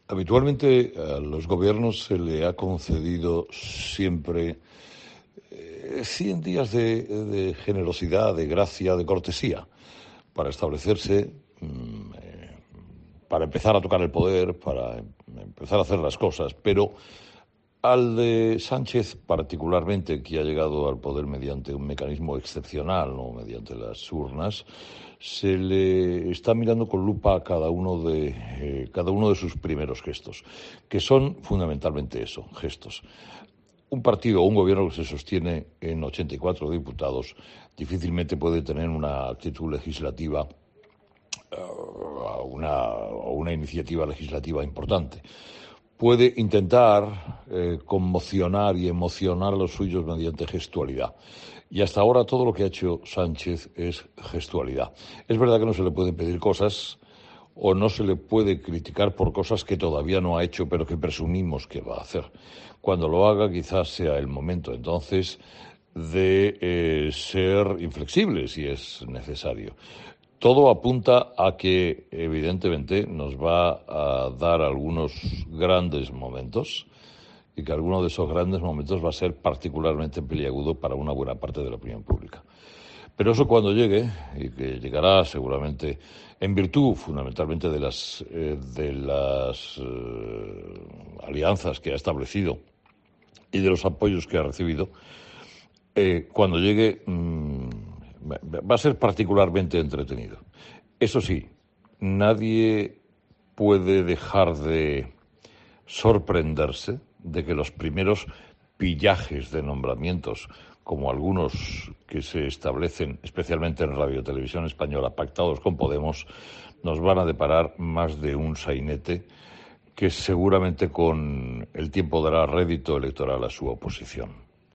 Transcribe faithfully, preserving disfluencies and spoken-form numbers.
Habitualmente a los gobiernos se le ha concedido siempre eh, cien días de, de generosidad, de gracia, de cortesía, para establecerse, mmm, eh, para empezar a tocar el poder, para empezar a hacer las cosas. Pero al de Sánchez particularmente, que ha llegado al poder mediante un mecanismo excepcional, no mediante las urnas, se le está mirando con lupa a cada uno de eh, cada uno de sus primeros gestos, que son fundamentalmente eso, gestos. Un partido o un gobierno que se sostiene en ochenta y cuatro diputados difícilmente puede tener una actitud legislativa o una, una iniciativa legislativa importante. Puede intentar eh, conmocionar y emocionar a los suyos mediante gestualidad. Y hasta ahora todo lo que ha hecho Sánchez es gestualidad. Es verdad que no se le pueden pedir cosas o no se le puede criticar por cosas que todavía no ha hecho, pero que presumimos que va a hacer. Cuando lo haga, quizás sea el momento entonces de eh, ser inflexible, si es necesario. Todo apunta a que, evidentemente, nos va a dar algunos grandes momentos y que alguno de esos grandes momentos va a ser particularmente peliagudo para una buena parte de la opinión pública. Pero eso cuando llegue, y que llegará seguramente en virtud fundamentalmente de las, eh, de las eh, alianzas que ha establecido y de los apoyos que ha recibido, eh, cuando llegue mmm, va a ser particularmente entretenido. Eso sí, nadie puede dejar de sorprenderse de que los primeros pillajes de nombramientos, como algunos que se establecen especialmente en Radio Televisión Española, pactados con Podemos, nos van a deparar más de un sainete que seguramente con el tiempo dará rédito electoral a su oposición.